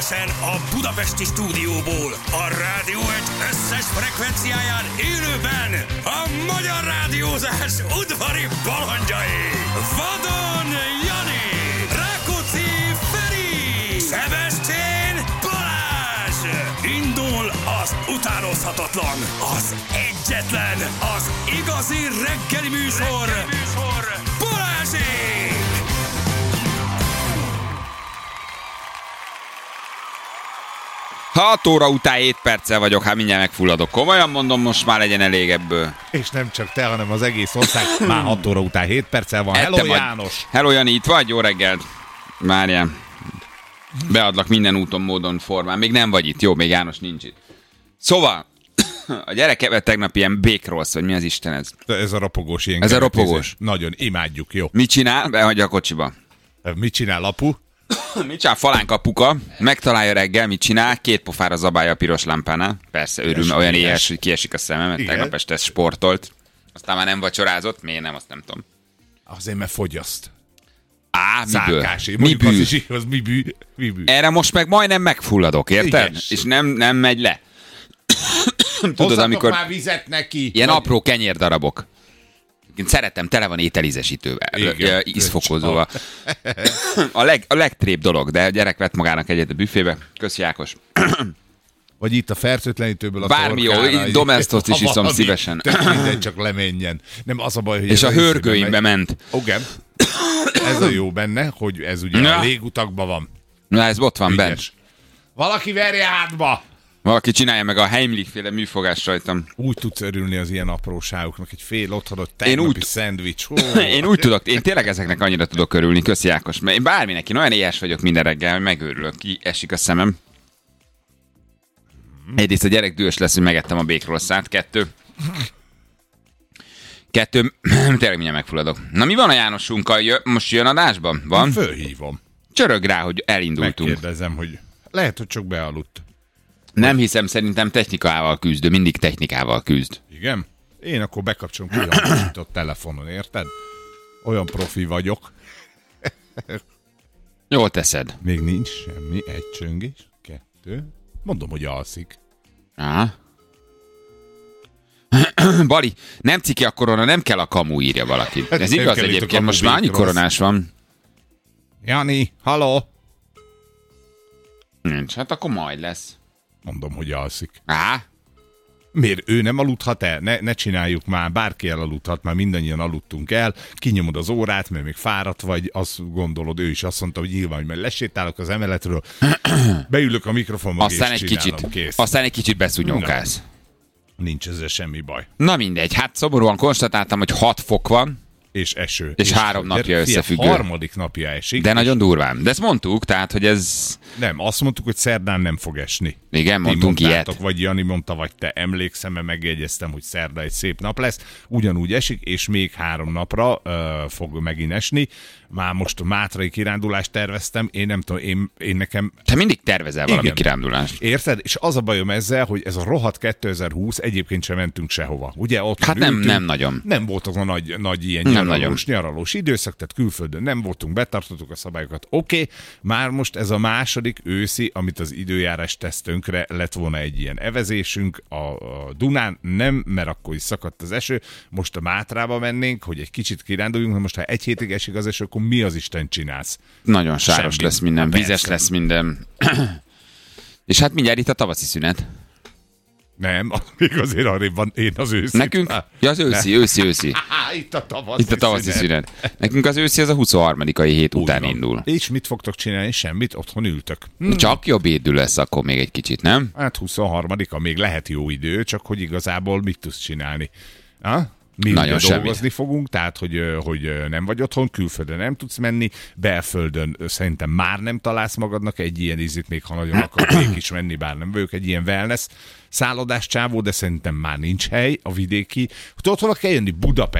Személyesen a budapesti stúdióból, a Rádió Egy összes frekvenciáján élőben a magyar rádiózás udvari balandjai. Vadon Jani, Rákóczi Feri, Szebestén Balázs. Indul az utánozhatatlan, az egyetlen, az igazi reggeli műsor, Balázsék! 6 óra után 7 perccel vagyok, hát mindjárt megfulladok. Komolyan mondom, most már legyen elég ebből. És nem csak te, hanem az egész ország. Már 6 óra után 7 perccel van. Hello, János! Hello, Jani, itt vagy? Jó reggelt. Várjál. Beadlak minden úton, módon, formán. Még nem vagy itt. Jó, még János nincs itt. Szóval, a gyerekemet tegnap ilyen bake rolls, vagy mi az Isten ez? Ez a ropogós ilyen. Ez a ropogós. Nagyon imádjuk, jó. Mit csinál? Behagyja a kocsiba. Mit csinál, apu? Mit csinál falánkapuka? Megtalálja reggel, mit csinál? 2 pofára zabálja a piros lámpánál. Persze, örül, mert olyan éhes, hogy kiesik a szemem, mert tegnap este sportolt. Aztán már nem vacsorázott. Miért nem, azt nem tudom. Azért, mert fogyaszt. Miből? Mi bű? Erre most meg majdnem megfulladok, érted? Igen. És nem megy le. Tudod, amikor már vizet neki. Ilyen apró kenyérdarabok. Én szeretem, tele van ételízesítővel, ízfokozóval. A legtrébb dolog, de a gyerek vett magának egyet a büfébe. Köszi, Ákos. Vagy itt a fertőtlenítőből a bármi jó, domestot is iszom szívesen. Minden csak lemenjen. Nem az a baj, hogy és a hörgőimbe ment. Igen. Ez a jó benne, hogy ez ugye a légutakban van. Na, ez ott van benne. Valaki verje hátba! Valaki csinálja meg a Heimlich-féle műfogást rajtam. Úgy tudsz örülni az ilyen apróságoknak, egy fél otthonot tegnapi szendvics. Én tényleg ezeknek annyira tudok örülni, köszi Ákos. Mert én bárminek, én olyan éhes vagyok minden reggel, hogy megőrülök, ki esik a szemem. Egyrészt a gyerek dühös lesz, hogy megettem a bake roll-szát, 2, tényleg mindjárt megfulladok. Na mi van a Jánosunkkal? Most jön adásban? Van? Fölhívom. Csörög rá, hogy elindultunk. Megkérdezem, hogy lehet, hogy csak bealudt. Nem hiszem, szerintem technikával küzd, mindig technikával küzd. Igen? Én akkor bekapcsolom különbözősított telefonon, érted? Olyan profi vagyok. Jól teszed. Még nincs semmi, 1 csöngés, 2. Mondom, hogy alszik. Bali, nem ciki a korona, nem kell a kamu, írja valaki. Ez igaz egyébként, most már annyi koronás van. Jani, haló? Nincs, hát akkor majd lesz. Mondom, hogy alszik. Miért? Ő nem aludhat el? Ne csináljuk már, bárki elaludhat, már mindannyian aludtunk el, kinyomod az órát, mert még fáradt vagy, azt gondolod, ő is azt mondta, hogy nyilván, hogy majd lesétálok az emeletről, beülök a mikrofonba, és csinálom, kész. Aztán egy kicsit beszúnyókálsz. Nincs ezzel semmi baj. Na mindegy, hát szomorúan konstatáltam, hogy 6 fok van. És eső. És 3 napja összefüggő. Harmadik napja esik. De nagyon durván. De ezt mondtuk, tehát, hogy ez... Nem, azt mondtuk, hogy szerdán nem fog esni. Igen, mondtunk ilyet. Vagy Jani mondta, vagy te, emlékszem, mert megjegyeztem, hogy szerda egy szép nap lesz. Ugyanúgy esik, és még 3 napra fog megint esni. Már most a mátrai kirándulást terveztem, én nem tudom, én nekem... Te mindig tervezel valami kirándulást. Érted? És az a bajom ezzel, hogy ez a rohadt 2020, egyébként sem mentünk sehova. Ugye? Ott hát nem nagyon. Nem volt az a nagy ilyen nyaralós időszak, tehát külföldön nem voltunk, betartottuk a szabályokat. Oké, már most ez a második őszi, amit az időjárás tesz tönkre, lett volna egy ilyen evezésünk a Dunán, nem, mert akkor is szakadt az eső, most a Mátrába mennénk, hogy egy kicsit kiránduljunk, most ha 1 hétig esik az eső, akkor mi az Isten csinálsz? Nagyon sáros lesz minden, vizes lesz minden. És hát mindjárt itt a tavaszi szünet. Nem, még azért arrébb van, én az őszi. Nekünk? Ja, az őszi. Itt a tavaszi szünet. Nekünk az őszi az a 23-ai hét után indul. És mit fogtok csinálni? Semmit? Otthon ültök. Csak jobb idő lesz akkor még egy kicsit, nem? Hát 23-a még lehet jó idő, csak hogy igazából mit tudsz csinálni? Mi nagyon dolgozni fogunk, tehát hogy nem vagy otthon, külföldön nem tudsz menni, belföldön szerintem már nem találsz magadnak egy ilyen ízit, még ha nagyon akarnék is menni, bár nem vagyok egy ilyen wellness szállodás csávó, de szerintem már nincs hely a vidéki. Tudod, hova kell jönni?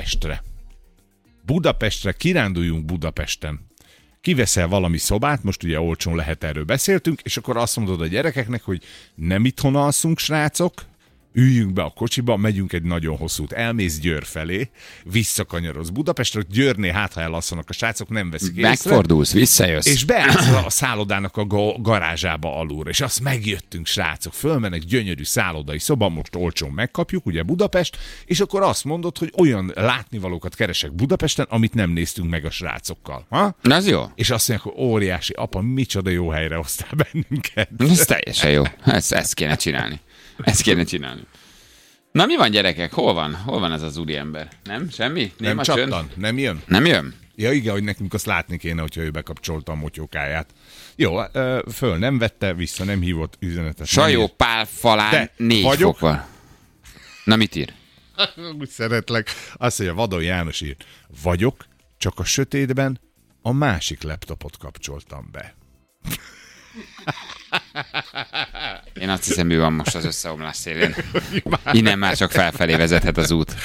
Budapestre, kiránduljunk Budapesten. Kiveszel valami szobát, most ugye olcsón lehet, erről beszéltünk, és akkor azt mondod a gyerekeknek, hogy nem itthon alszunk, srácok, üljünk be a kocsiba, megyünk egy nagyon hosszút, elmész Győr felé, visszakanyarodsz Budapestre, hogy Győrnél hát, ha elasszanak a srácok, nem veszik észre. Megfordulsz, visszajössz. És beállsz a szállodának a garázsába alulra, és azt megjöttünk, srácok, fölmennek, gyönyörű szállodai szoba, most olcsón megkapjuk, ugye Budapest, és akkor azt mondod, hogy olyan látnivalókat keresek Budapesten, amit nem néztünk meg a srácokkal. Ha? Na, az jó. És azt mondják, hogy óriási, apa, micsoda jó helyre hoztál bennünket. Ez teljesen jó. Ezt kéne csinálni. Ezt kéne csinálni. Na, mi van, gyerekek? Hol van ez az úriember? Nem? Semmi? Nem csattan? Nem jön? Nem jön? Ja, igen, hogy nekünk azt látni kéne, hogyha ő bekapcsolta a motyókáját. Jó, föl nem vette, vissza nem hívott üzenetet. Sajó Pál falán 4 fok van. Na, mit ír? Úgy szeretlek. Azt mondja, Vadon János ír. Vagyok, csak a sötétben a másik laptopot kapcsoltam be. Én azt hiszem, ő van most az összeomlás szélén. Innen már csak felfelé vezethet az út.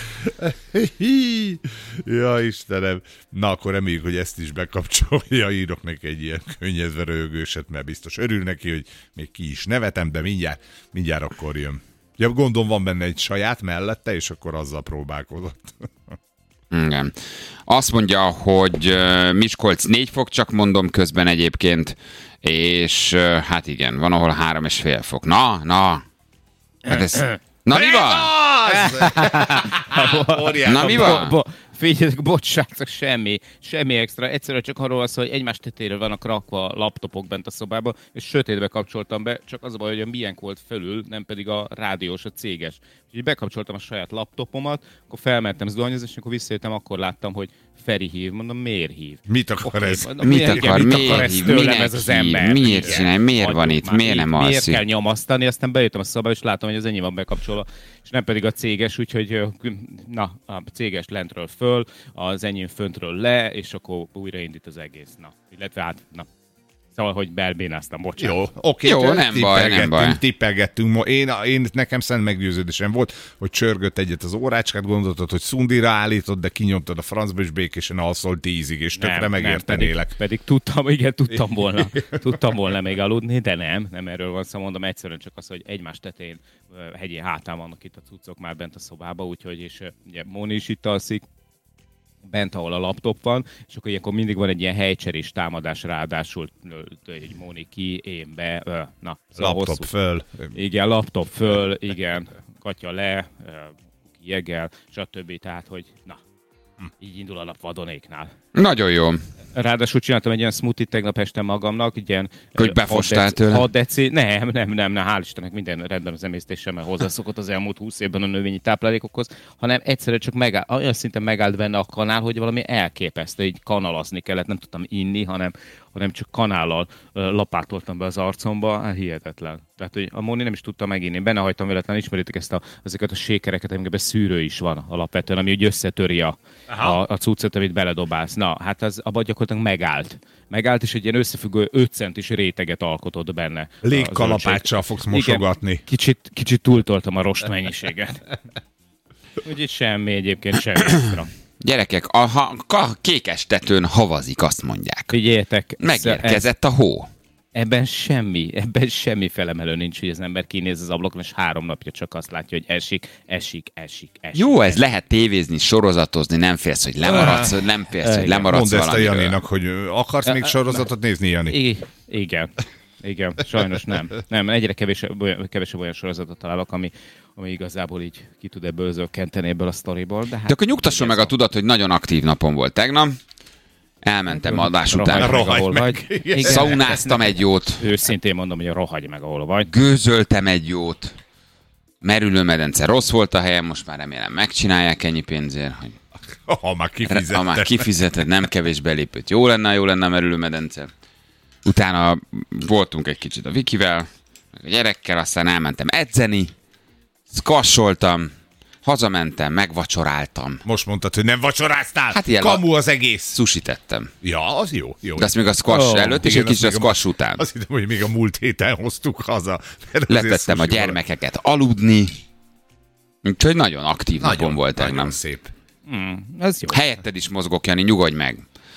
Ja, Istenem. Na, akkor reméljük, hogy ezt is bekapcsolja. Írok neki egy ilyen könnyezve röhögőset, mert biztos örül neki, hogy még ki is nevetem, de mindjárt akkor jön. Ja, gondolom van benne egy saját mellette, és akkor azzal próbálkozott. Igen. Azt mondja, hogy Miskolc 4 fok, csak mondom közben egyébként, és hát igen, van ahol 3,5 fok. Na. Hát ez... Na, mi van? Na, mi van? Figyeljetek, bocsánat, semmi extra. Egyszerűen csak arról az, hogy egymás tetejéről vannak rakva laptopok bent a szobában, és sötétbe kapcsoltam be, csak az a baj, hogy a miénk volt fölül, nem pedig a rádiós, a céges. Úgyhogy bekapcsoltam a saját laptopomat, akkor felmentem zuhanyozni, és akkor visszajöttem, akkor láttam, hogy Feri hív. Mondom, miért hív? Mit akar ez? Mit akar? Miért hív? Ez az ember? Miért csinálj? Miért van itt? Miért nem alszik? Miért kell nyomasztani? Aztán bejöttem a szobába, és látom, hogy az enyém van bekapcsolva, és nem pedig a céges, úgyhogy a céges lentről föl, az enyém föntről le, és akkor újraindít az egész. Illetve hát, Szóval, hogy belbénáztam, bocsánat. Jó, oké, jó, nem baj. Tippelgettünk. Én nekem szent meggyőződésem volt, hogy csörgött egyet az órácskát, gondoltad, hogy szundira állítod, de kinyomtad a francba, és békésen alszol 10-ig, és tökre megértenélek. Pedig tudtam volna még aludni, de nem erről van szó, mondom, egyszerűen csak az, hogy egymás tetején hegyi hátán vannak itt a cuccok már bent a szobába, úgyhogy, és ugye Móni is itt alszik, bent, ahol a laptop van, és akkor ilyenkor mindig van egy ilyen helycserés támadás, ráadásul egy Móni ki, én be, szóval laptop hosszú. Föl. Igen, laptop föl, igen, Katya le, jegel, stb. Tehát, hogy így indul a nap Vadonéknál. Nagyon jó. Ráadásul csináltam egy ilyen smoothie-t tegnap este magamnak, ilyen... Hogy befostál tőle? 6 deci, nem, hál' Istennek minden rendben az emésztéssel, mert hozzászokott az elmúlt 20 évben a növényi táplálékokhoz, hanem egyszerűen csak olyan szinten megállt benne a kanál, hogy valami elképesztő, így kanalazni kellett, nem tudtam inni, hanem csak kanállal lapátoltam be az arcomba, hát hihetetlen. Tehát, hogy a Móni nem is tudta meginni. Benne hagytam véletlenül, ismeritek ezeket a sékereket, amikben szűrő is van alapvetően, ami úgy összetöri a cuccot, amit beledobálsz. Na, hát az abban gyakorlatilag megállt, és egy ilyen összefüggő 5 centis réteget alkotott benne. Légkalapáccsal fogsz mosogatni. Igen, kicsit túltoltam a rost mennyiséget. Úgyhogy semmi extra. Gyerekek, a kékes tetőn havazik, azt mondják. Figyeljetek. Megérkezett a hó. Ebben semmi felemelő nincs, hogy az ember kinéz az ablakon, és 3 napja csak azt látja, hogy esik. Jó, ez lehet tévézni, sorozatozni, nem félsz, hogy lemaradsz, Mondd ezt a valamiről. Janinak, hogy akarsz még sorozatot nézni, Jani? Igen, sajnos nem. Egyre kevesebb olyan sorozatot találok, ami igazából így ki tud ebből zökkenteni ebből a sztoriból. De akkor nyugtasson meg a tudat, hogy nagyon aktív napom volt tegnap. Elmentem adás után. Rohagy meg. Szaunáztam egy jót. Őszintén mondom, hogy rohagy meg, ahol vagy. Gőzöltem egy jót. Merülőmedence rossz volt a helyem, most már remélem megcsinálják ennyi pénzért, hogy... Ha már kifizetted, nem kevés belépőt. Jó lenne a merülőmedence. Utána voltunk egy kicsit a Vikivel, meg a gyerekkel, aztán elmentem edzeni, squasholtam, hazamentem, megvacsoráltam. Most mondtad, hogy nem vacsoráztál? Hát ilyen kamu az egész. Sushi tettem. Ja, az jó. De azt még a squash előtt, és egy kicsit a squash után. Azt hittem, hogy még a múlt héten hoztuk haza. Letettem a gyermekeket aludni. Úgyhogy nagyon aktív napom volt tegnap. Nagyon szép. Ez jó. Helyetted is mozgok, Jani, nyugodj meg.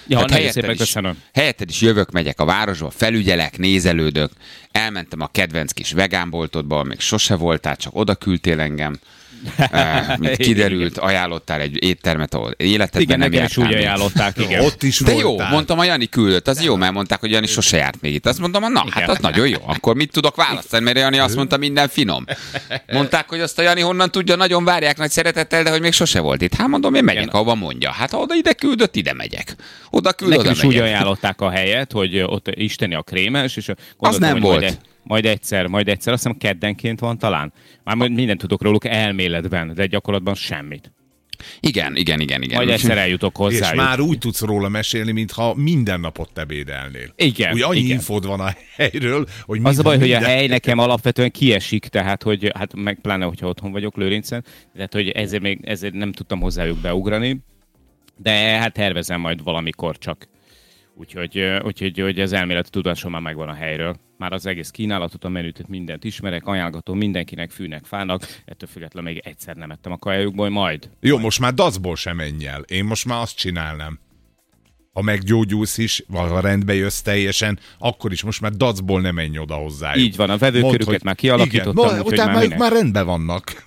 Ja, nagyon szépen köszönöm. Helyetted is jövök, megyek a városba, felügyelek, nézelődök. Elmentem a kedvenc kis vegánboltodba, még sose voltál, csak oda küldtél engem. Mint kiderült, ajánlottál egy éttermet, ahol életedben nem jártál. Igen, úgy ajánlották, igen. Ott is de voltál. jó, mondtam, a Jani küldött, az jó, mert mondták, hogy Jani sose járt még itt. Azt mondtam, na, hát az nagyon jó. Akkor mit tudok választani, mert Jani azt mondta, minden finom. Mondták, hogy azt a Jani honnan tudja, nagyon várják nagy szeretettel, de hogy még sose volt itt. Hát mondom, én megyek, ahova mondja. Hát ha oda ide küldött, ide megyek. Oda küldött, oda megyek. Nekem is úgy ajánlották a helyet, hogy ott isteni a krémes, és az nem volt. Majd egyszer, azt hiszem keddenként van talán. Már mindent tudok róluk elméletben, de gyakorlatban semmit. Igen. Majd egyszer eljutok hozzájuk. És már úgy tudsz róla mesélni, mintha minden napot ebédelnél. Igen. Úgy annyi infód van a helyről, hogy az a baj, hogy a hely nekem alapvetően kiesik, tehát hogy hát meg pláne, hogyha otthon vagyok Lőrincen, tehát hogy ezért nem tudtam hozzájuk beugrani, de hát tervezem majd valamikor csak. Úgyhogy az elméleti tudásom már megvan a helyről. Már az egész kínálatot, a menüt, mindent ismerek, ajánlgatom mindenkinek, fűnek, fának. Ettől függetlenül még egyszer nem ettem a kajájukból, majd. Jó, most már dacból sem menj el. Én most már azt csinálnám. Ha meggyógyulsz is, vagy ha rendbe jössz teljesen, akkor is most már dacból nem menj oda hozzájuk. Így van, a vevőkörüket már kialakítottam. Utána már rendben vannak.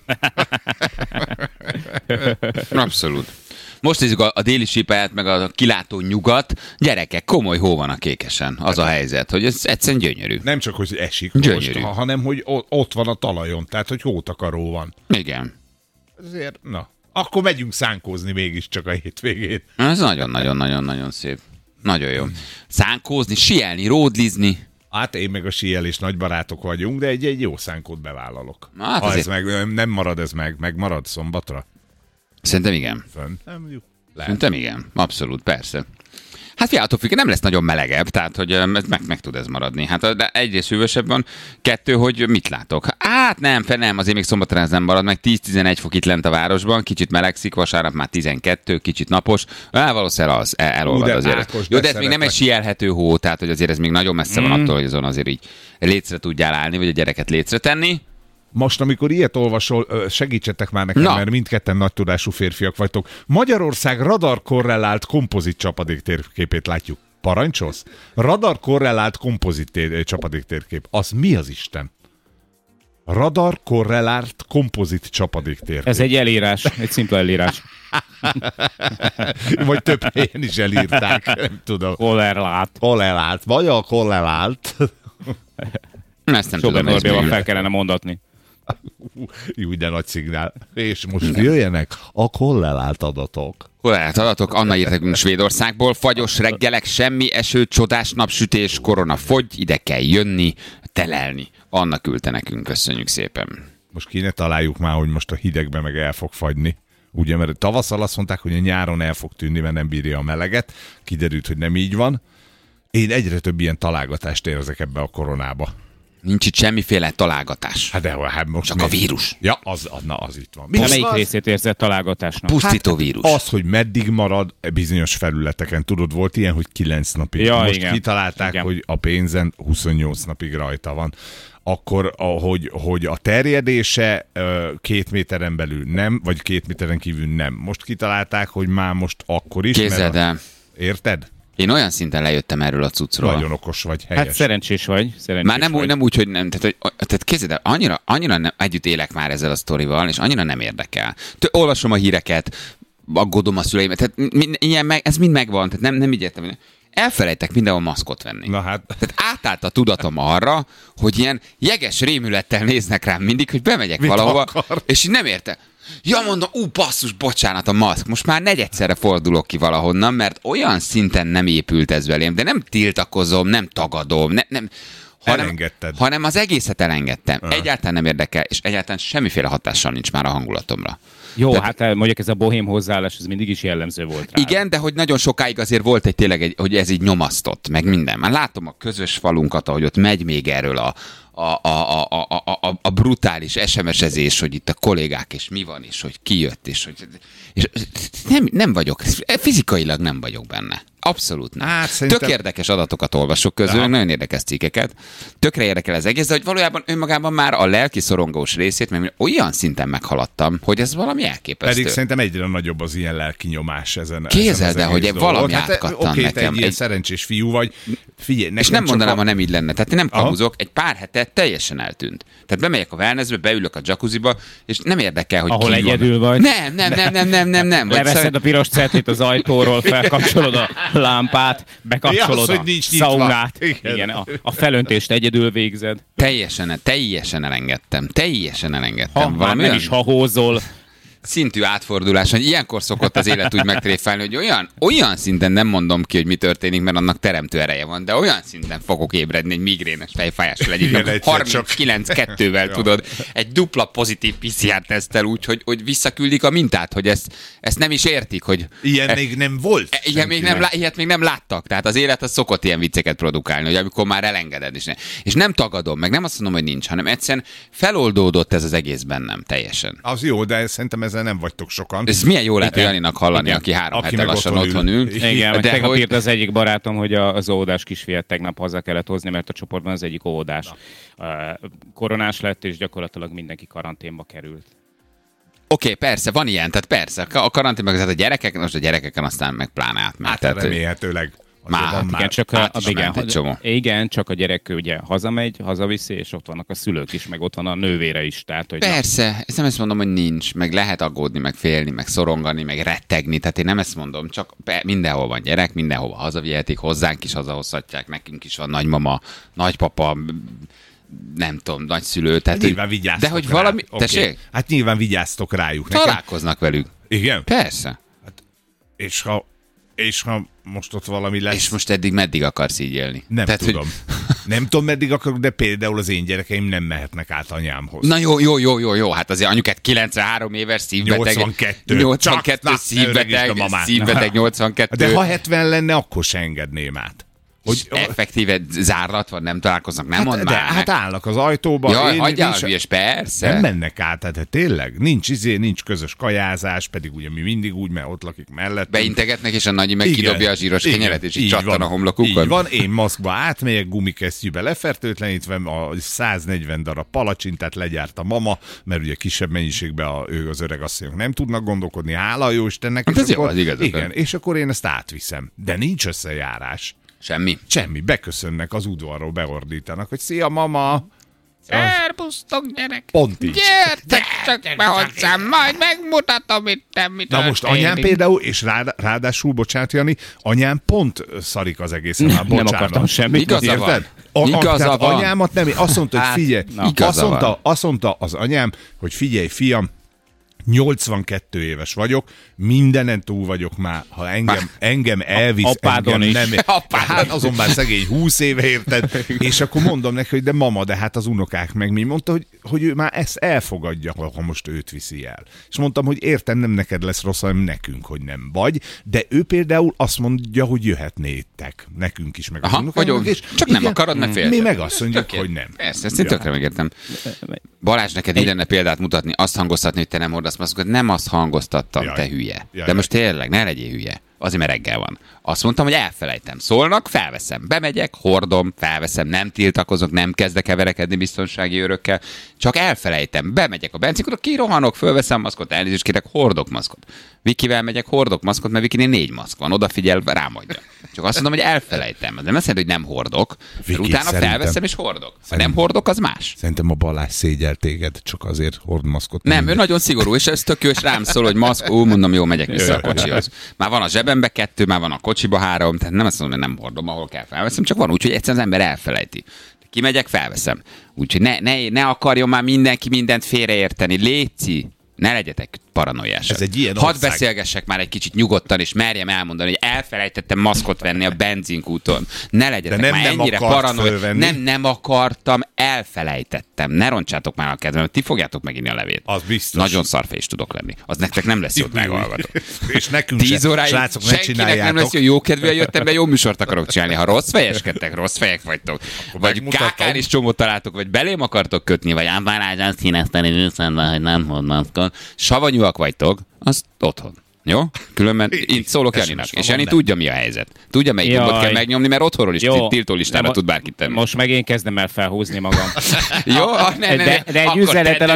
Abszolút. Most nézzük a déli sípáját, meg a kilátó nyugat. Gyerekek, komoly hó van a Kékesen. Az a helyzet, hogy ez egyszerűen gyönyörű. Nem csak, hogy esik gyönyörű. Most, hanem, hogy ott van a talajon, tehát, hogy hótakaró van. Igen. Ezért, na, akkor megyünk szánkózni mégiscsak a hétvégén. Ez nagyon-nagyon-nagyon-nagyon szép. Nagyon jó. Szánkózni, síelni, ródlizni. Hát én meg a síelés nagy barátok vagyunk, de egy jó szánkót bevállalok. Hát ha ez nem marad ez megmarad szombatra. Szerintem igen. Szerintem igen. Abszolút, persze. Hát fiatal függ, nem lesz nagyon melegebb, tehát hogy meg tud ez maradni. Hát de egyrészt hűvösebb van, kettő, hogy mit látok. Hát nem, azért még szombatra ez nem marad, meg 10-11 fok itt lent a városban, kicsit melegszik, vasárnap már 12, kicsit napos. Valószínűleg az elolvad azért. Ákos, jó, de ez még nem egy síelhető hó, tehát hogy azért ez még nagyon messze van attól, hogy azon azért így létre tudjál állni, vagy a gyereket létre tenni. Most, amikor ilyet olvasol, segítsetek már nekem, mert mindketten nagy tudású férfiak vagytok. Magyarország radar korrelált kompozit csapadéktérképét látjuk. Parancsolsz? Radar korrelált kompozit csapadéktérkép. Az mi az Isten? Radar korrelált kompozit csapadéktérkép. Ez egy elírás, egy szimpla elírás. Vagy több helyen is elírták, nem tudom. Korrelált. Vagy a korrelált. Ezt nem tudom, ez fel kellene mondatni. Jó, de nagy szignál. És most jöjjenek a korrelált adatok. Korrelált adatok, Anna írt nekünk Svédországból. Fagyos reggelek, semmi eső, csodás napsütés, korona fogy, ide kell jönni, telelni. Anna küldte nekünk, köszönjük szépen. Most kéne találjuk már, hogy most a hidegben meg el fog fagyni. Ugye, mert tavasszal azt mondták, hogy a nyáron el fog tűnni, mert nem bírja a meleget. Kiderült, hogy nem így van. Én egyre több ilyen találgatást érzek ebbe a koronába. Nincs itt semmiféle találgatás. Hát most csak a vírus. Ja, az itt van. Melyik részét érzed találgatásnak? Pusztító vírus. Az, hogy meddig marad bizonyos felületeken. Tudod, volt ilyen, hogy 9 napig. Ja, most igen. kitalálták, igen, hogy a pénzen 28 napig rajta van. Akkor, hogy a terjedése 2 méteren belül nem, vagy 2 méteren kívül nem. Most kitalálták, hogy már most akkor is. Képzeld el. Érted? Én olyan szinten lejöttem erről a cuccról. Nagyon okos vagy, helyes. Hát szerencsés vagy. Már nem úgy, hogy nem. Tehát képzeld el, annyira nem, együtt élek már ezzel a sztorival, és annyira nem érdekel. Olvasom a híreket, aggódom a szüleimet, tehát ez mind megvan, tehát nem így értem. Elfelejtek mindenhol maszkot venni. Na hát. Tehát átállt a tudatom arra, hogy ilyen jeges rémülettel néznek rám mindig, hogy bemegyek mit valahova, akar? És így nem érte. Ja, mondom, basszus, bocsánat, a maszk. Most már negyedszerre fordulok ki valahonnan, mert olyan szinten nem épült ez velém, de nem tiltakozom, nem tagadom, hanem az egészet elengedtem. Egyáltalán nem érdekel, és egyáltalán semmiféle hatással nincs már a hangulatomra. Jó, tehát, hát mondjuk ez a bohém hozzáállás, ez mindig is jellemző volt rá. Igen, de hogy nagyon sokáig azért volt hogy ez így nyomasztott, meg minden. Már látom a közös falunkat, ahogy ott megy még erről a brutális SMS-ezés, hogy itt a kollégák, és mi van, és hogy ki jött, és nem vagyok, fizikailag nem vagyok benne. Abszolút nem. Hát, szerintem... Tök érdekes adatokat olvasok közül, nagyon érdekes cikkeket. Tökre érdekel az egész, de hogy valójában önmagában már a lelki szorongós részét, mert olyan szinten meghaladtam, hogy ez valami elképesztő. Pedig szerintem egyre nagyobb az ilyen lelki nyomás ezen. Képzeld el, hogy valami átkattan nekem. nekem. Egy ilyen szerencsés fiú vagy. Figyelj, és nem mondanám, ha nem így lenne. Tehát én nem kamuzok, egy pár hete teljesen eltűnt. Tehát bemegyek a wellnessbe, beülök a jacuzziba, és nem érdekel, hogy ahol ki egyedül van. vagy. Nem. Leveszed a piros cetlit az ajtóról, felkapcsolod a lámpát, bekapcsolod a szaunát. Igen, a felöntést egyedül végzed. Teljesen elengedtem. Ha már nem is hahózol. Szintű átfordulás, hogy ilyenkor szokott az élet úgy megtréfálni, hogy olyan szinten nem mondom ki, hogy mi történik, mert annak teremtő ereje van, de olyan szinten fogok ébredni egy migrénes fejfájással egyik 39-2-vel, tudod, egy dupla pozitív PCR-teszttel úgy, hogy visszaküldik a mintát, hogy ezt nem is értik, hogy... Ilyen még nem volt. Ilyet még nem láttak, tehát az élet az szokott ilyen vicceket produkálni, hogy amikor már elengeded is. És nem tagadom, meg nem azt mondom, hogy nincs, hanem egyszerűen feloldódott ez az egész bennem teljesen. Az jó, de szerintem ezzel nem vagytok sokan. Ez milyen jó lehet Janinak hallani, aki 3 hete lassan otthon ül. Igen, de tegnap írt az egyik barátom, hogy az óvodás kisfiát tegnap haza kellett hozni, mert a csoportban az egyik óvodás koronás lett, és gyakorlatilag mindenki karanténba került. Oké, persze, van ilyen, tehát persze, a karanténban között a gyerekek, most a gyerekeken aztán meg pláne átmegy. Hát remélhetőleg. Igen, csak a gyerek ugye hazaviszi, és ott vannak a szülők is, meg ott van a nővére is. Tehát, hogy persze, ezt nem ezt mondom, hogy nincs, meg lehet aggódni, meg félni, meg szorongani, meg rettegni, tehát én nem ezt mondom, csak mindenhol van gyerek, mindenhova hazavihetik, hozzánk is hazahozhatják, nekünk is van nagymama, nagypapa, nem tudom, nagyszülő. Tehát, nyilván vigyáztok de hogy valami... Okay. Hát nyilván vigyáztok rájuk. Találkoznak velük. Igen? Persze. Hát, és ha most ott valami lesz... És most eddig meddig akarsz így élni? Nem tudom. Nem tudom, meddig akarok, de például az én gyerekeim nem mehetnek át anyámhoz. Na jó. Hát azért anyukát 93 éves szívbeteg. 82 szívbeteg, 82. De ha 70 lenne, akkor se engedném át. Hogy effektíve zárlat van, nem találkoznak, nem mondd már. Hát állnak az ajtóba. Jaj, hagyjál, hülyes, persze. Nem mennek át, tehát tényleg. Nincs közös kajázás, pedig ugye mi mindig úgy, mert ott lakik mellett. Beintegetnek, és a nagyi meg kidobja a zsíros kenyeret, és így csattan a homlokukon. Így van, én maszkba átmegyek, gumikesztyűbe lefertőtlenítve, a 140 darab palacsintát legyárt a mama, mert ugye kisebb mennyiségben az öreg asszonyok nem tudnak gondolkodni, hála jó Istennek. Hát ez jó, az igaz. Igen, és akkor én ezt átviszem. De nincs összejárás. Semmi. Beköszönnek az udvarról, beordítanak, hogy szia, mama! Szerbusztok, gyerek! Pont így. Gyertek csak be hozzám, majd megmutatom mit történik. Na most anyám például, és ráadásul, bocsánat, Jani, anyám pont szarik az egészen. Nem akartam semmit. Igaza van. Anyámat nem, azt mondta, hogy figyelj, azt mondta az anyám, hogy figyelj, fiam, 82 éves vagyok, mindenen túl vagyok már, ha engem elvisz, apádon engem is. Hát azon már szegény 20 éve, érted? És akkor mondom neki, hogy de mama, de hát az unokák meg mi? Mondta, hogy ő már ezt elfogadja, ha most őt viszi el. És mondtam, hogy értem, nem neked lesz rossz, hanem nekünk, hogy nem vagy, de ő például azt mondja, hogy jöhetnétek. Nekünk is, meg az unokáknak. És csak igen, nem akarod, mert féltek. Mi meg azt mondjuk, hogy nem. Persze, ezt én tökre megértem. Balázs, neked így lenne példát mutatni, azt hangoztatni, hogy te nem hordasz maszkot, nem azt hangoztattam, te hülye. De most tényleg, ne legyél hülye. Azért, mert reggel van. Azt mondtam, hogy elfelejtem. Szólnak, felveszem. Bemegyek, hordom, felveszem, nem tiltakozok, nem kezdek verekedni biztonsági őrökkel, csak elfelejtem. Bemegyek a benzinkútra, kirohanok, fölveszem maszkot, elnézést kérek, hordok maszkot. Vikivel megyek, hordok maszkot, mert Vikinél 4 maszk van, odafigyel, rámadja. Csak azt mondom, hogy elfelejtem. Ez nem azt jelenti, hogy nem hordok, Viki, utána felveszem és hordok. Ha nem hordok, az más. Szerintem a Balázs szégyel téged, csak azért hord maszkot. Nem, ő nagyon szigorú, és ez tök jó, és rám szól, hogy maszk, mondom, jó, megyek vissza a kocsihoz. Már van a zsebembe 2, már van a kocsiba 3, tehát nem azt mondom, hogy nem hordom, ahol kell felveszem, csak van úgy, hogy egyszerűen az ember elfelejti. Kimegyek, felveszem. Úgyhogy ne akarjon már mindenki mindent félreérteni. Léci, ne legyetek paranoiásak. Ez egy ilyen hadd beszélgessek már egy kicsit nyugodtan, és merjem elmondani, hogy elfelejtettem maszkot venni a benzinkúton. Ne legyetek már ennyire paranoiások. Nem akartam, elfelejtettem. Ne roncsátok már a kedvemet, ti fogjátok meginni a levét. Az biztos. Nagyon szarfejés tudok lenni. Az nektek nem lesz jó, meghallgatok. És nekünk 10 óráig srácok, ne senkinek csináljátok. nem lesz jó, jókedvűen jöttem be, jó műsort akarok csinálni. Ha rossz fejeskedtek, rossz fejek vagytok, vagy kákán is csomót találtok, vagy belém akartok kötni, vagy Balázs azt hínezteni őszentben, hogy nem hord maszkot, savanyúak vagytok, az otthon. Jó? Különben itt szólok Janinak. És Jani tudja, mi a helyzet. Tudja, melyik gombot kell megnyomni, mert otthonról is tiltólistára tud bárkit tenni. Most meg én kezdem el felhúzni magam. Jó? De egy üzenettel,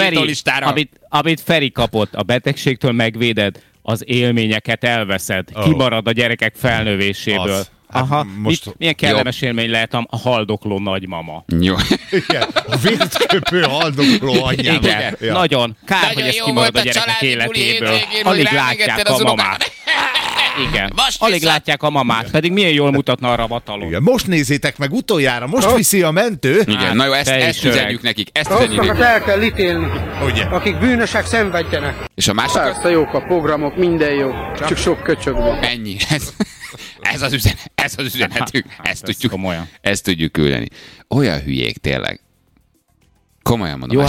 amit Feri kapott, a betegségtől megvéded, az élményeket elveszed. Kimarad a gyerekek felnövéséből. Aha, milyen kellemes élmény lehet a haldokló nagymama. Jó. Igen, a vértköpő haldokló anyjával. Igen, nagyon. Kár, hogy ez kimarad a gyerekek életéből. Alig látják a mamát. Igen, alig látják a mamát, pedig milyen jól mutatna a ravatalon. Igen, most nézzétek meg utoljára, most viszi a mentő. Igen, na jó, ezt üzenjük nekik. Azokat el kell ítélni, akik bűnösek, szenvedjenek. És a másik? Persze jók a programok, minden jó, csak sok köcsög van. Ennyi. Ez az üzenetünk. Ezt tudjuk küldeni. Olyan hülyék tényleg. Komolyan mondom.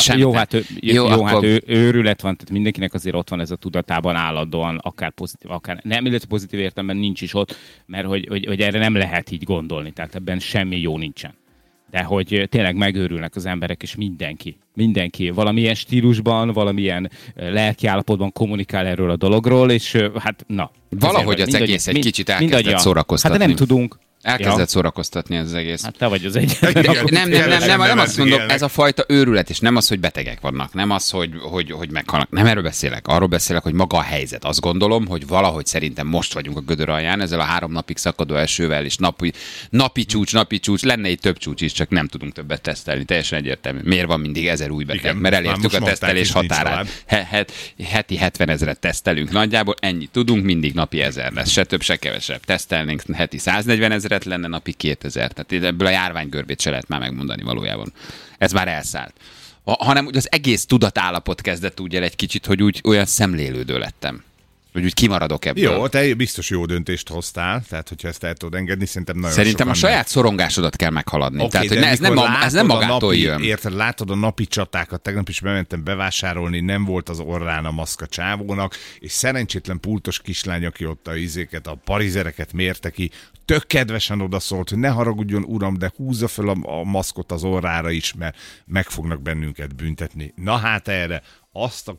Ő őrület van, tehát mindenkinek azért ott van ez a tudatában állandóan, akár pozitív, akár nem, illetve pozitív értelemben nincs is ott, mert hogy erre nem lehet így gondolni, tehát ebben semmi jó nincsen. De hogy tényleg megőrülnek az emberek, és mindenki valamilyen stílusban, valamilyen lelkiállapotban kommunikál erről a dologról, és hát na. Valahogy az egész egy kicsit elkezdett szórakoztatni. Hát nem tudunk. Elkezdett szórakoztatni ez az egész. Hát te vagy az egyetlen. Nem azt mondom, ez a fajta őrület, és nem az, hogy betegek vannak, nem az, hogy meghalnak. Nem erről beszélek. Arról beszélek, hogy maga a helyzet. Azt gondolom, hogy valahogy szerintem most vagyunk a gödör alján, ezzel a 3 napig szakadó esővel, és napi csúcs, lenne egy több csúcs is, csak nem tudunk többet tesztelni. Teljesen egyértelmű. Miért van mindig 1000 új beteg? Igen, mert elértük a tesztelés határát. Heti 70 000 tesztelünk nagyjából, ennyi tudunk, mindig napi 1000 lesz. Se több, se kevesebb. Tesztelnénk heti 140 000 lenne napi 2000. Tehát ebből a járványgörbét se lehet már megmondani valójában. Ez már elszállt. Hanem úgy az egész tudatállapot kezdett úgy el egy kicsit, hogy úgy olyan szemlélődő lettem. Hogy úgy kimaradok ebből. Jó, te biztos jó döntést hoztál, tehát hogyha ezt el tudod engedni, szerintem a saját szorongásodat kell meghaladni. Okay, tehát, hogy ez nem magától jön. Érted, látod a napi csatákat, tegnap is bementem bevásárolni, nem volt az orrán a maszk a csávónak, és szerencsétlen pultos kislány, aki ott a parizereket mérte ki, tök kedvesen odaszólt, hogy ne haragudjon, uram, de húzza fel a maszkot az orrára is, mert meg fognak bennünket büntetni. Na hát erre, azt,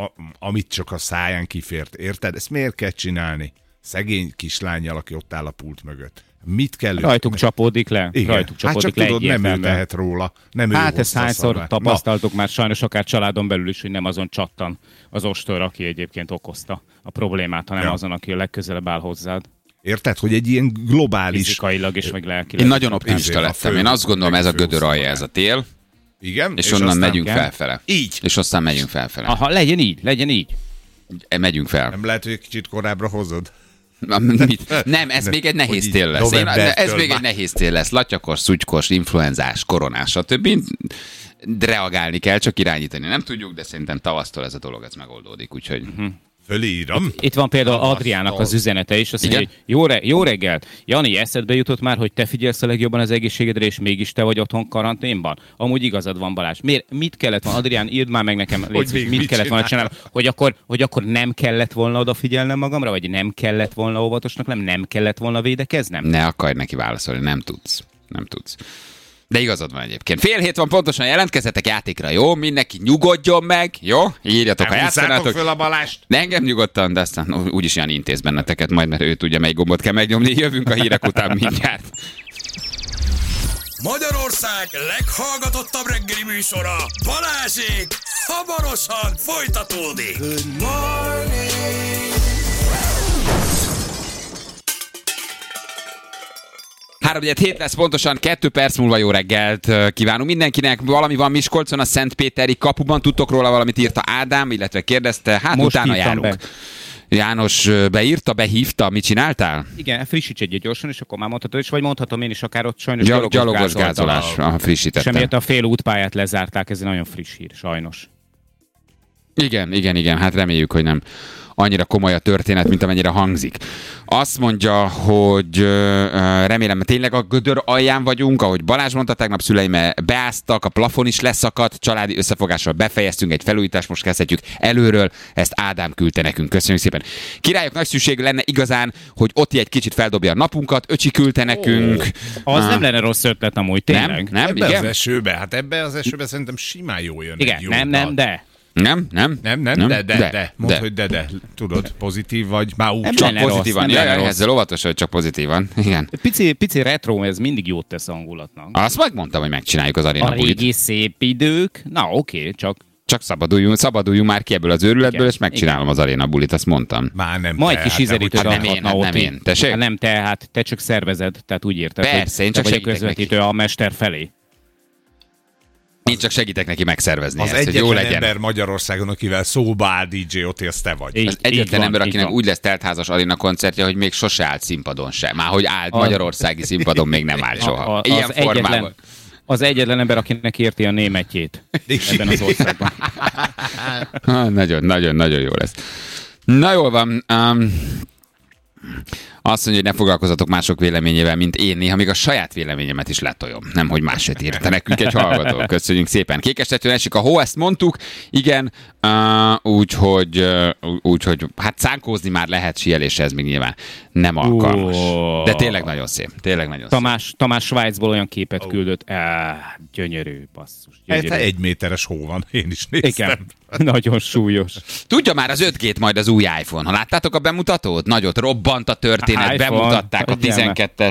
amit csak a száján kifért, érted? Ezt miért kell csinálni? Szegény kislánnyal, aki ott áll a pult mögött. Mit kell Rajtuk csapódik le. Igen. Hát csak tudod, nem ő tehet róla. Nem hát ezt hányszor tapasztaltuk már sajnos akár családon belül is, hogy nem azon csattan az ostor, aki egyébként okozta a problémát, hanem azon, aki a legközelebb áll hozzád. Érted, hogy egy ilyen globális... Fizikailag és meg lelkileg. Én nagyon optimista lettem. Én azt gondolom, ez a gödör alja, ez a tél. Igen. És onnan megyünk felfele. Így. És aztán megyünk felfele. Aha, legyen így. Megyünk fel. Nem lehet, hogy egy kicsit korábbra hozod? Nem, ez még egy nehéz tél lesz. Ez még egy nehéz tél lesz. Latyakos, szutykos, influenzás, koronás, stb. Reagálni kell, csak irányítani nem tudjuk, de szerintem tavasztól ez a dolog ez megoldódik, úgyhogy... Fölírom. Itt van például Adriának az üzenete is, azt mondja, hogy jó reggelt. Jani, eszedbe jutott már, hogy te figyelsz a legjobban az egészségedre, és mégis te vagy otthon karanténban? Amúgy igazad van, Balázs. Mit kellett volna, Adrián, írd már meg nekem, mit kellett volna csinálni, hogy akkor nem kellett volna odafigyelnem magamra, vagy nem kellett volna óvatosnak, nem kellett volna védekeznem? Ne akarj neki válaszolni, nem tudsz. De igazad van egyébként. 6:30 van pontosan, jelentkezzetek játékra, jó? Mindenki nyugodjon meg, jó? Írjatok, ha játszanátok. Föl a Balást. De engem nyugodtan, de aztán úgyis Jani intéz benneteket majd, mert ő tudja, melyik gombot kell megnyomni. Jövünk a hírek után mindjárt. Magyarország leghallgatottabb reggeli műsora, Balázsék, hamarosan folytatódik. Good morning. 3:07 lesz pontosan, 2 perc múlva jó reggelt kívánunk mindenkinek. Valami van Miskolcon, a Szentpéteri kapuban. Tudtok róla valamit, írta Ádám, illetve kérdezte. Hát most utána járunk. Be. János behívta, mit csináltál? Igen, frissíts egyet gyorsan, és akkor már mondhatod, és vagy mondhatom én is, akár ott sajnos gyalogos gázolás. Frissítettem. Semmiért a fél útpályát lezárták, ez egy nagyon friss hír, sajnos. Igen, hát reméljük, hogy nem annyira komoly a történet, mint amennyire hangzik. Azt mondja, hogy remélem, tényleg a gödör alján vagyunk, ahogy Balázs mondta, tegnap szüleim beáztak, a plafon is leszakadt, családi összefogással befejeztünk egy felújítást, most kezdhetjük előről, ezt Ádám küldte nekünk. Köszönjük szépen. Királyok, nagy szükség lenne igazán, hogy Oti egy kicsit feldobja a napunkat, Öcsi küldte nekünk. Az nem lenne rossz ötlet amúgy, tényleg. Nem, ebbe az esőbe, szerintem simán jól jön. Igen, nem, de... Nem. Mondd, hogy de. Tudod, pozitív vagy, már úgy. Csak pozitívan. Ezzel óvatos, hogy csak pozitívan. Igen. Pici retro, ez mindig jót tesz hangulatnak. Azt megmondtam, hogy megcsináljuk az aréna bulit. A régi szép idők, na oké, csak szabaduljunk már ki ebből az őrületből, és megcsinálom az aréna bulit, azt mondtam. Már nem. Majd kis ízelítőt adhatna ott. Nem én. Tessék? Nem te, hát te csak szervezed, tehát úgy érted, persze, én csak segítek közvetítő neki. a mester felé. Én csak segítek neki megszervezni az ezt, hogy jó legyen. ember Magyarországon, akivel szóba áll DJ Otti, az te vagy. Az egyetlen ember, akinek úgy lesz teltházas aréna koncertje, hogy még sose állt színpadon sem. Már hogy állt magyarországi színpadon, még nem állt soha. Ilyen formában. Az egyetlen ember, akinek érti a németjét ebben az országban. Nagyon jó lesz. Na jól van. Azt mondja, hogy ne foglalkozzatok mások véleményével, mint én. Néha még a saját véleményemet is letoljom. Nem, hogy máset írta nekünk egy hallgató. Köszönjük szépen. Kékestetően esik a hó, ezt mondtuk. Igen, úgyhogy hát szánkózni már lehet, síelésre ez még nyilván nem alkalmas. De tényleg nagyon szép. Tamás Svájcból olyan képet küldött. Gyönyörű, basszus. Gyönyörű. 1 méteres hó van, én is néztem. Igen. Nagyon súlyos. Tudja már az 5G-t majd az új iPhone. Ha láttátok a bemutatót? Nagyot robbant a történet, bemutatták a 12-est.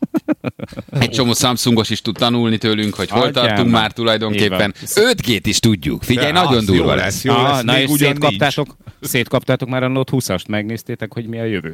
Egy csomó Samsungos is tud tanulni tőlünk, hogy hol tartunk már tulajdonképpen. 5G-t is tudjuk. Figyelj, nagyon durva lesz. Jó lesz. Na és szétkaptátok már a Note 20-ast, megnéztétek, hogy mi a jövő?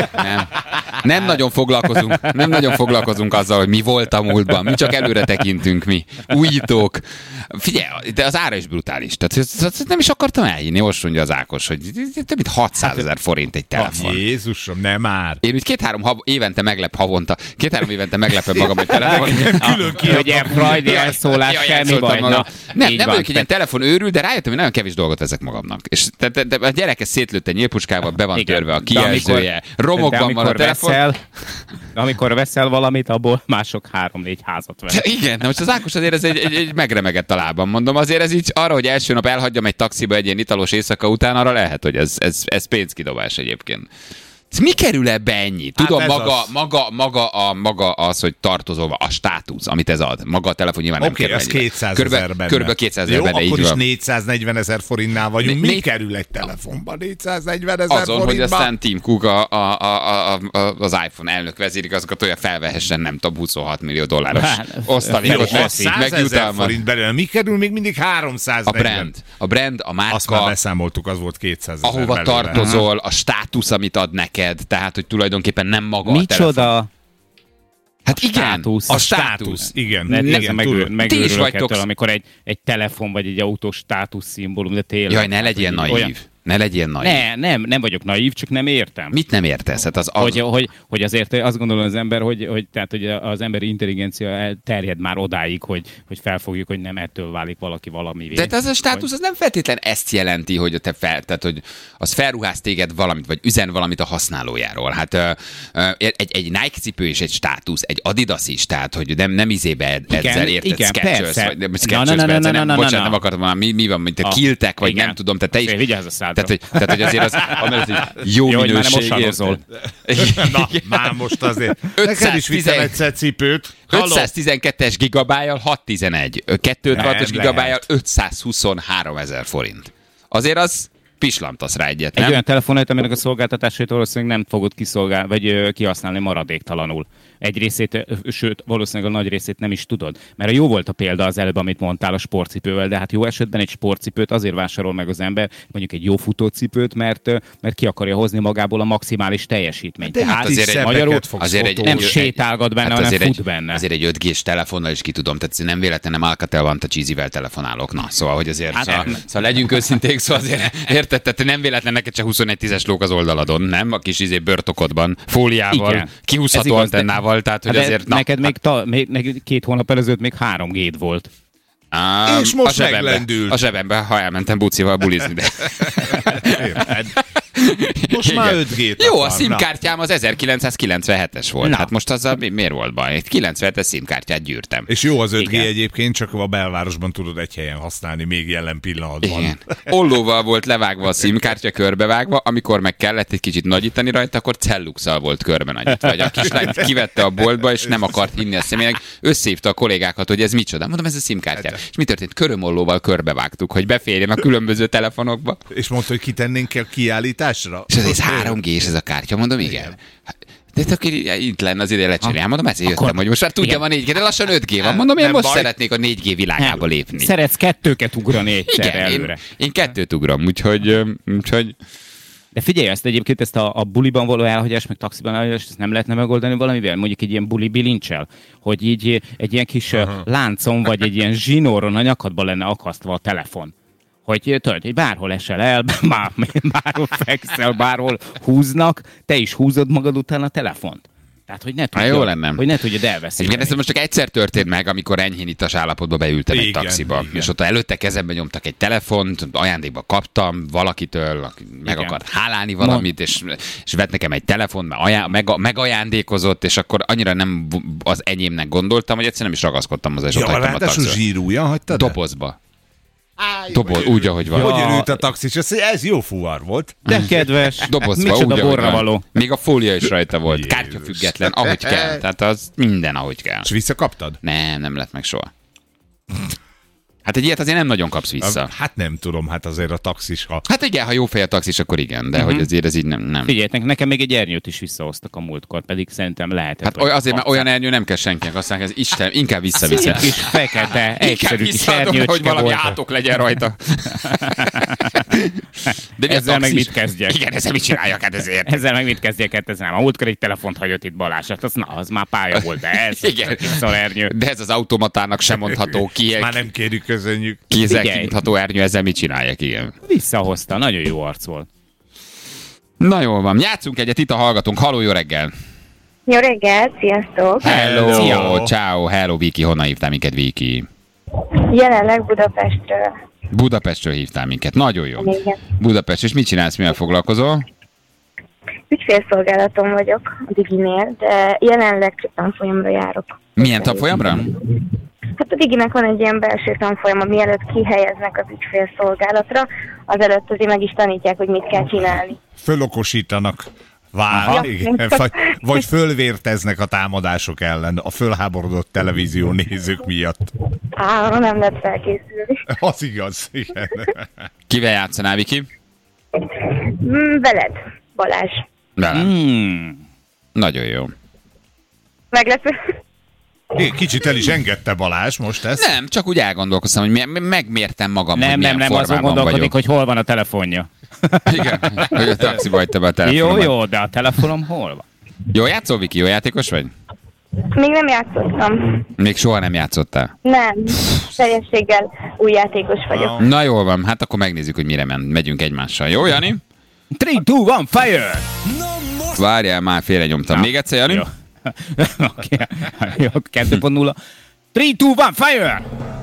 Nem nagyon foglalkozunk azzal, hogy mi volt a múltban. Mi csak előre tekintünk, mi. Újítók. Figyelj, de az ára is brutális. Tehát nem is akartam elhinni, most mondja az Ákos, hogy több mint 600 000 forint egy telefon. Jézusom, nem már. Én úgy 2-3 évente meglepem magam egy telefon. Külön kiadom. Frajdi elszólás, semmi baj. Nem vagyok egy ilyen telefon őrül, de rájöttem, hogy nagyon kevés dolgot ezek magamnak. És a gyerek ezt szétlőtte nyílpuskával, be van törve a kijelzője, romokban van a telefon. Amikor veszel valamit, abból mások 3-4 házat vesz. Igen, most az Ákos azért ez egy megremegett a lábam, mondom. Azért ez így arra, hogy első nap elhagyjam egy taxiba egy ilyen italos éjszaka után, arra lehet, hogy ez pénzkidobás egyébként. Ez mi kerül ebbe ennyi? Tudom, maga az, hogy tartozol, a státusz, amit ez ad. Maga a telefon nyilván nem kerül. Oké, az 200 000 benne. Körülbelül 200 000 benne. Jó, akkor is 440 000 forintnál vagyunk. Mi kerül egy telefonban 440 000 azon, forintban? hogy aztán Tim Cook az iPhone elnök vezérigazgatója felvehessen, nem tudom, $26 millió osztalékot veszik. 100 000 forint belőle. Mi kerül még mindig 340? A brand, a márka. Azt már beszámoltuk, az volt 200 000 ahova tartozol, a státusz, amit ad neked, tehát, hogy tulajdonképpen nem maga a telefon. Hát igen, a státusz. Igen. Ti is vagytok. Amikor egy telefon vagy egy autó státuszszimbólum, de tényleg. Jaj, ne legyél naív. Ne legyél naív. Nem vagyok naív, csak nem értem. Mit nem értesz? Hát hogy azért azt gondolom az ember, hogy az emberi intelligencia terjed már odáig, hogy felfogjuk, hogy nem ettől válik valaki valamivé. De ez a státusz az nem feltétlen ezt jelenti, hogy tehát, hogy az felruház téged valamit, vagy üzen valamit a használójáról. Hát egy Nike cipő is egy státusz, egy Adidas is, tehát hogy nem izébe ezzel érted, Skechers, vagy bocsánat, nem akartam mondani, mi van, mint a kiltek, vagy nem tudom, te is. Tehát, hogy azért az jó minőség. Na, már most azért. Neked is vittem egyszer cipőt. 512-es gigabájjal 611. 256-os gigabájjal 523 000 forint. Azért az pislantasz rá egyet, nem? Egy olyan telefonát, aminek a szolgáltatásait valószínűleg nem fogod vagy kihasználni maradéktalanul. Egy részét, sőt, valószínűleg a nagy részét nem is tudod. Mert jó volt a példa az előbb, amit mondtál a sportcipővel, de hát jó esetben egy sportcipőt azért vásárol meg az ember, mondjuk egy jó futócipőt, mert ki akarja hozni magából a maximális teljesítményt. De tehát azért nem sétálgat benne, hanem fut benne. Azért egy 5G-s telefonnal is ki tudom, tehát nem véletlenül nem Alcatel van, a Cheesy-vel telefonálok. Na, szóval, hogy azért, szóval legyünk őszinték, szóval azért érted, tehát nem véletlen neked csak 21-10-es lók az oldaladon, nem? A kis birtokodban, fóliával, kihúzható antennával. Tehát, hogy azért, neked még 2 hónap előtt még 3G-d volt. És most meglendült. A zsebembe, ha elmentem bucival bulizni. De. Most már 5G-t Jó, a akar, SIM-kártyám az 1997-es volt. Na. Hát most azzal miért volt baj? Egy 97-es SIM-kártyát gyűrtem. És jó az 5G Igen. egyébként, csak a belvárosban tudod egy helyen használni, még jelen pillanatban. Igen. Ollóval volt levágva a SIM-kártya, körbevágva, amikor meg kellett egy kicsit nagyítani rajta, akkor celluxal volt körbe nagyítva. Vagy a kislány kivette a boltba, és nem akart hinni a személynek, összehívta a kollégákat, hogy ez micsoda. Mondom, ez a SIM-kártya. És mi történt? Körömollóval körbevágtuk, hogy beférjen a különböző telefonokba. És mondta, hogy kitennénk el kiállításra? És ez 3G-s ez a kártya, mondom, igen. De akkor itt lenne az ideje lecserélni. Mondom, ezért jöttem, hogy most már tudjam a 4G, de lassan 5G van. Mondom, én Nem most baj. szeretnék a 4G világába lépni. Szeretsz kettőket ugrani egyszerre Igen, előre. én kettőt ugrom, úgyhogy De figyelj, ezt egyébként ezt a buliban való elhagyás, meg taxiban elhagyás, ezt nem lehetne megoldani valamivel? Mondjuk egy ilyen buli bilincsel, hogy így egy ilyen kis láncon, vagy egy ilyen zsinóron a nyakadba lenne akasztva a telefon. Hogy tudod, hogy bárhol esel el, bárhol fekszel, bárhol húznak, te is húzod magad után a telefont. Tehát, hogy ne tudjad, jó lenne. hogy ne tudjad elveszíteni. igen, ez most csak egyszer történt meg, amikor enyhén ittas állapotba beültem egy Igen, taxiba. igen. És ott előtte kezembe nyomtak egy telefont, ajándékba kaptam valakitől, aki meg Igen. akart hálálni valamit, és vett nekem egy telefont, mert megajándékozott, és akkor annyira nem az enyémnek gondoltam, hogy egyszerűen nem is ragaszkodtam hozzá, és ott Ja, hagytam a ráadásul taxiba. zsírújan hagytad? Dobozba. Úgy, ahogy van. Hogy örült a taxis? Azt mondja, ez jó fuvar volt. De kedves, Dobozva, micsoda úgy, ahogy borra van. való. Még a fólia is rajta volt. Jézus. Kártyafüggetlen, ahogy kell. Tehát az minden, ahogy kell. És visszakaptad? Nem lett meg soha. Hát egy ilyet azért nem nagyon kapsz vissza. Hát nem tudom, hát azért a taxis, ha... Hát igen, ha jó fej a taxis, akkor igen, de hogy azért ez így nem. Figyeljetek, nekem még egy ernyőt is visszahoztak a múltkor, pedig szerintem lehetett. Hát azért, mert olyan ernyő nem kell senkinek, aztán ez Isten, inkább visszaviszem. Szép kis fekete, Inkább egyszerű kis visszaadom, hogy ernyőcske valami volt. átok legyen rajta. De mi a Ezzel meg taxis? mit kezdjek? Igen, ezzel mit csináljak, hát ezért. Ezzel meg mit kezdjek? Hát ez nem. A múltkor egy telefont hagyott itt Balázs. Hát az már pálya volt, de ez Igen. Szor ernyő. De ez az automatának sem mondható ki. Már nem kérjük, köszönjük. Kézzel Figyelj. kinyitható ernyő, ezzel mit csináljak, igen. Visszahozta, nagyon jó arc volt. Na jól van, játszunk egyet, itt a hallgatónk. Halló, jó reggel! Jó reggelt, sziasztok! Hello, Szia. ciao, hello, Viki, honnan hívtál minket, Viki? Jelenleg Budapestről. Budapestről hívtál minket, nagyon jó. Igen. Budapest, és mit csinálsz, mivel foglalkozol? Ügyfélszolgálaton vagyok a Diginél, de jelenleg csak tanfolyamra járok. Milyen tanfolyamra? Hát a Diginek van egy ilyen belső tanfolyama, mielőtt kihelyeznek az ügyfélszolgálatra, azelőtt azért meg is tanítják, hogy mit kell csinálni. Fölokosítanak. Aha. Igen. Vagy fölvérteznek a támadások ellen, a fölháborodott televízió nézők miatt. Nem lehet felkészülni. Az igaz, igen. Kivel játszanál, Viki? Veled, Balázs. Velem. Nagyon jó. Meglepő. Kicsit el is engedte Balázs most ezt. Nem, csak úgy elgondolkoztam, hogy megmértem magam, hogy Nem, milyen azon formában gondolkodik, vagyok. hogy hol van a telefonja. Igen, hogy a taxiba hagyta be a telefonomat. Jó, de a telefonom hol van? Jó játszol, Viki? Jó játékos vagy? Még nem játszottam. Még soha nem játszottál. Nem, teljességgel új játékos vagyok. Na jól van, hát akkor megnézzük, hogy mire megyünk egymással. Jó, Jani? 3, 2, 1, fire! Várjál, már félre nyomtam. Még egyszer, Jani? Jó. Oké. Jó, 2.0. 3, 2, 1, fire!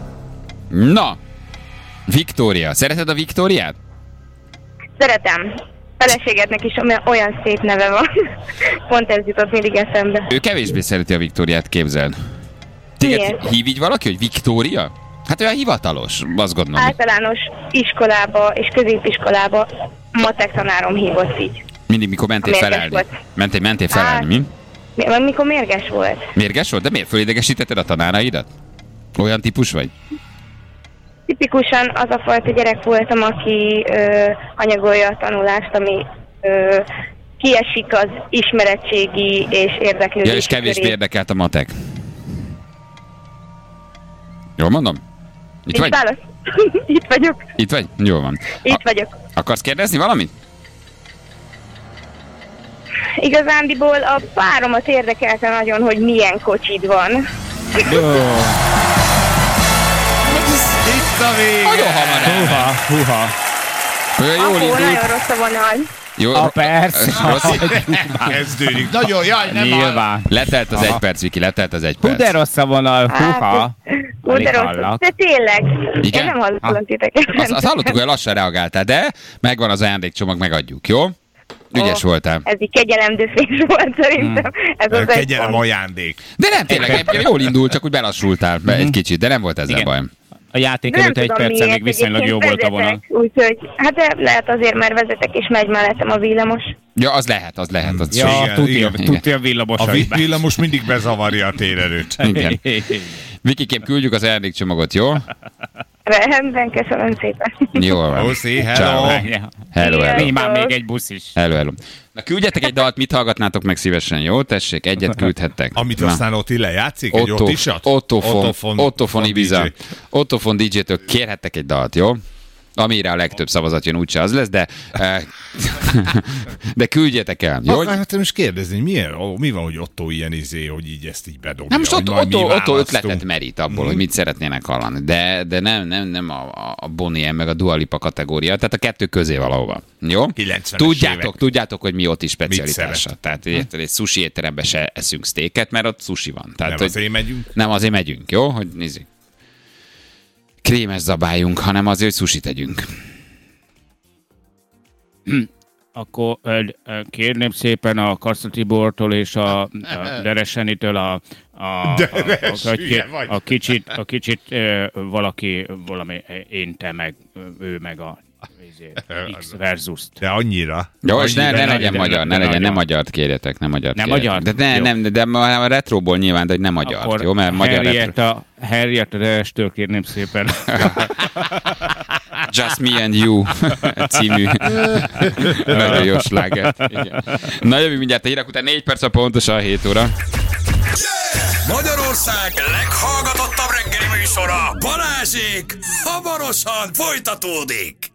Na, Viktória. Szereted a Viktóriát? Szeretem. Feleségednek is olyan szép neve van. Pont ez jutott mindig eszembe. Ő kevésbé szereti a Viktóriát, képzeld. Téged Miért? hív így valaki, hogy Viktória? Hát olyan hivatalos, azt gondolom. Általános iskolába és középiskolába matek tanárom hívott így. Mindig, mikor mentél Mérges felelni. volt. Mentél felelni, mi? Mikor mérges volt. Mérges volt? De miért fölidegesítetted a tanáraidat? Olyan típus vagy? Tipikusan az a fajta gyerek voltam, aki anyagolja a tanulást, ami kiesik az ismeretségi és érdeklődési Ja, és kevésbé köré. érdekelt a matek. Jól mondom? Itt vagy? Válasz? Itt vagyok. Itt vagy? Jól van. Itt vagyok. Akarsz kérdezni valamit? Igazándiból a páromat érdekelte nagyon, hogy milyen kocsid van. Itt a vége. Nagyon hamar el. Húha. Olyan jól Akkor indult. nagyon rossz a vonal. Jó, Persze. rossz. Kezdődik. Nagyon, jaj, nem áll. Nyilván. Letelt az egy perc, Viki, letelt az egy Hú, de perc. rossz a vonal. Húha. Hú, de Alig rossz. hallak. De tényleg. Igen? Én nem hallottam titeket. Azt hallottuk, hogy lassan reagáltál, de megvan az ajándékcsomag, megadjuk, jó? Ügyes voltál. Ez így kegyelemdöfés volt szerintem. Ez az Kegyelem ajándék. De nem, tényleg, jól indult, csak úgy belassultál egy kicsit, de nem volt ezzel baj. A játék előtt egy perccel még viszonylag jó volt a vonal. Úgyhogy, hát de lehet azért, mert vezetek és megy mellettem a villamos. Ja, az lehet. Az ja, tuti a villamos. A villamos mindig bezavarja a térerőt. Igen. Vikikém, küldjük az ajándékcsomagot, jó? Rendben, köszönöm szépen. Jól van. Oszi, hello. Hello. Már még egy busz is. Hello. Na küldjetek egy dalt, mit hallgatnátok meg szívesen, jó? Tessék, egyet küldhettek. Amit aztán Otti lejátszik, egy Ottisat? Ottofon Ibiza. Ottofon DJ-től kérhettek egy dalt, jó? Amire a legtöbb szavazat jön, úgyse az lesz, de küldjetek el, jó? Hát most kérdezni, mi van, hogy Otto ilyen hogy így ezt így bedobja? Nem, most Otto ötletet merít abból, hogy mit szeretnének hallani, de nem a Bonnie M meg a Dua Lipa kategória, tehát a kettő közé valahova, jó? Tudjátok, hogy mi ott is specialitása. Tehát egy sushi étteremben se eszünk steaket, mert ott sushi van. Tehát, nem azért megyünk, jó? Hogy nézzük. Krémes zabáljunk, hanem azért, hogy sushit tegyünk. Akkor kérném szépen a Kassza Tibortól és a Deresenitől a kicsit valami én, te meg ő meg a X versus-t. De annyira. Jó, és ne legyen magyar, nem magyart kérjetek, nem magyart. Nem magyar? De a retróból nyilván, de hogy nem magyart, jó? Mert magyar retro. Henrietta Derestől kérném szépen. Just Me and You című nagyon jó sláger. Na jövünk mindjárt a hírek után 4 perc, pontosan 7 óra. Magyarország leghallgatottabb reggeli műsora, Balázsék, hamarosan folytatódik.